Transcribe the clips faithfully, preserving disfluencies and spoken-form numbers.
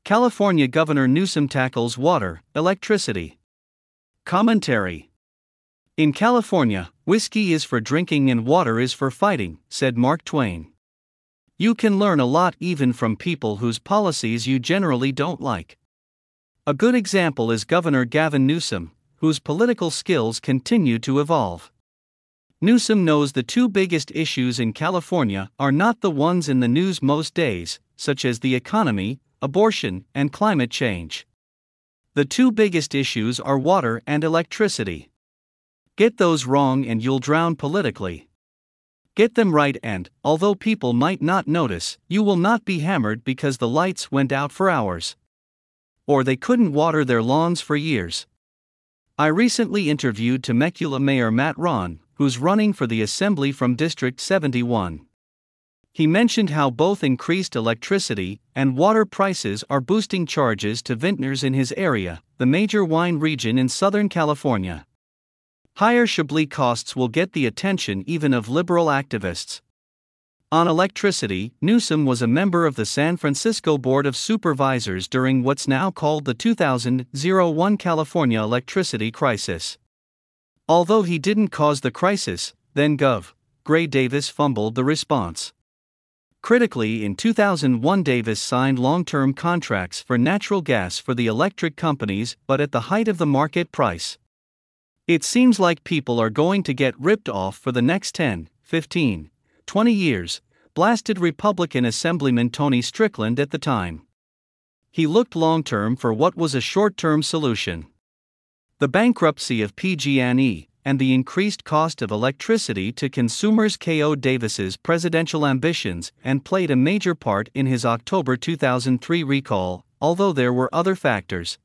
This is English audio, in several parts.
California Governor Newsom tackles water, electricity. Commentary. In California, whiskey is for drinking and water is for fighting, said Mark Twain. You can learn a lot even from people whose policies you generally don't like. A good example is Governor Gavin Newsom, whose political skills continue to evolve. Newsom knows the two biggest issues in California are not the ones in the news most days, such as the economy, abortion, and climate change. The two biggest issues are water and electricity. Get those wrong and you'll drown politically. Get them right and, although people might not notice, you will not be hammered because the lights went out for hours. Or they couldn't water their lawns for years. I recently interviewed Temecula Mayor Matt Ron, who's running for the Assembly from District seventy-one. He mentioned how both increased electricity and water prices are boosting charges to vintners in his area, the major wine region in Southern California. Higher Chablis costs will get the attention even of liberal activists. On electricity, Newsom was a member of the San Francisco Board of Supervisors during what's now called the two thousand one California electricity crisis. Although he didn't cause the crisis, then Gov. Gray Davis fumbled the response. Critically, in two thousand one, Davis signed long-term contracts for natural gas for the electric companies, but at the height of the market price. It seems like people are going to get ripped off for the next ten, fifteen, twenty years, blasted Republican Assemblyman Tony Strickland at the time. He looked long-term for what was a short-term solution. The bankruptcy of P G and E and the increased cost of electricity to consumers killed Davis's presidential ambitions and played a major part in his October two thousand three recall, although there were other factors.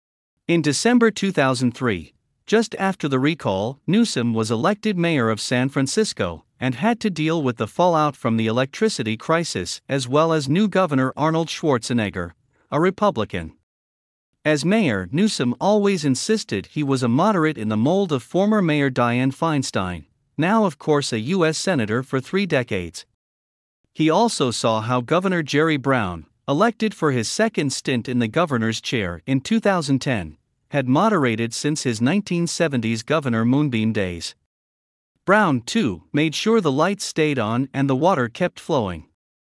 In December two thousand three, just after the recall, Newsom was elected mayor of San Francisco and had to deal with the fallout from the electricity crisis as well as new Governor Arnold Schwarzenegger, a Republican. As mayor, Newsom always insisted he was a moderate in the mold of former Mayor Dianne Feinstein, now of course a U S Senator for three decades. He also saw how Governor Jerry Brown, elected for his second stint in the governor's chair in two thousand ten, had moderated since his nineteen seventies Governor Moonbeam days. Brown, too, made sure the lights stayed on and the water kept flowing.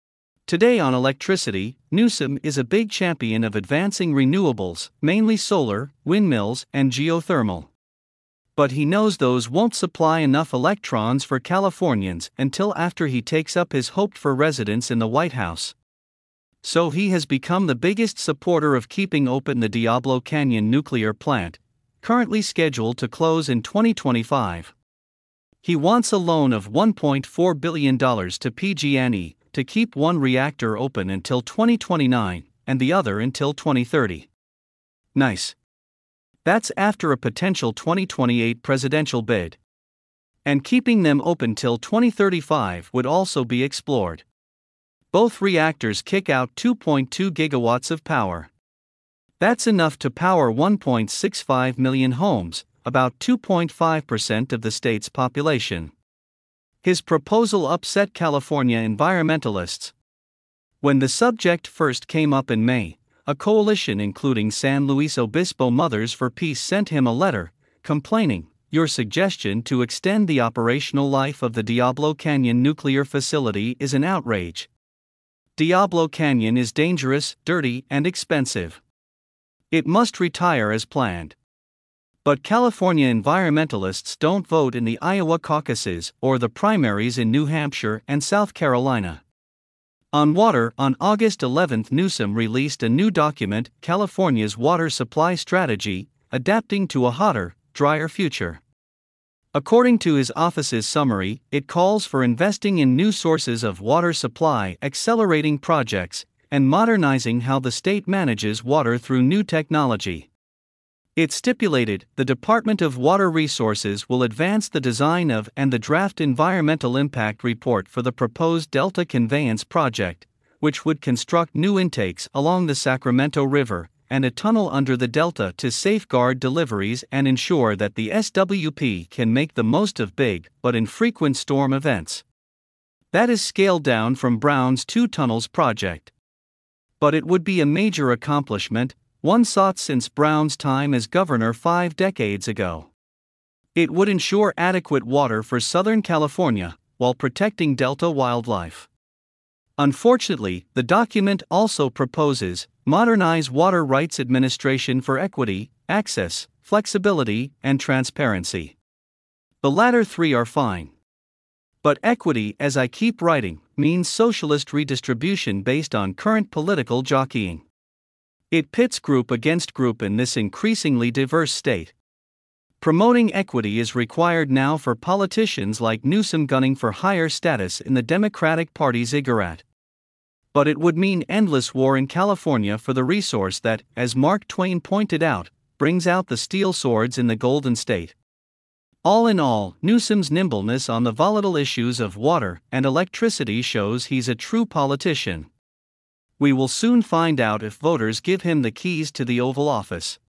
Today on electricity, Newsom is a big champion of advancing renewables, mainly solar, windmills, and geothermal. But he knows those won't supply enough electrons for Californians until after he takes up his hoped-for residence in the White House. So he has become the biggest supporter of keeping open the Diablo Canyon nuclear plant, currently scheduled to close in twenty twenty-five. He wants a loan of one point four billion dollars to P G and E to keep one reactor open until twenty twenty-nine and the other until twenty thirty. Nice. That's after a potential twenty twenty-eight presidential bid. And keeping them open till twenty thirty-five would also be explored. Both reactors kick out two point two gigawatts of power. That's enough to power one point six five million homes, about two point five percent of the state's population. His proposal upset California environmentalists. When the subject first came up in May, a coalition including San Luis Obispo Mothers for Peace sent him a letter, complaining, "Your suggestion to extend the operational life of the Diablo Canyon nuclear facility is an outrage. Diablo Canyon is dangerous, dirty, and expensive. It must retire as planned." But California environmentalists don't vote in the Iowa caucuses or the primaries in New Hampshire and South Carolina. On water, on August eleventh, Newsom released a new document, California's Water Supply Strategy, Adapting to a Hotter, Drier Future. According to his office's summary, it calls for investing in new sources of water supply, accelerating projects, and modernizing how the state manages water through new technology. It stipulated, the Department of Water Resources will advance the design of and the draft environmental impact report for the proposed Delta Conveyance Project, which would construct new intakes along the Sacramento River and a tunnel under the delta to safeguard deliveries and ensure that the S W P can make the most of big but infrequent storm events. That is scaled down from Brown's Two Tunnels project. But it would be a major accomplishment, one sought since Brown's time as governor five decades ago. It would ensure adequate water for Southern California, while protecting Delta wildlife. Unfortunately, the document also proposes modernize water rights administration for equity, access, flexibility, and transparency. The latter three are fine. But equity, as I keep writing, means socialist redistribution based on current political jockeying. It pits group against group in this increasingly diverse state. Promoting equity is required now for politicians like Newsom gunning for higher status in the Democratic Party's ziggurat. But it would mean endless war in California for the resource that, as Mark Twain pointed out, brings out the steel swords in the Golden State. All in all, Newsom's nimbleness on the volatile issues of water and electricity shows he's a true politician. We will soon find out if voters give him the keys to the Oval Office.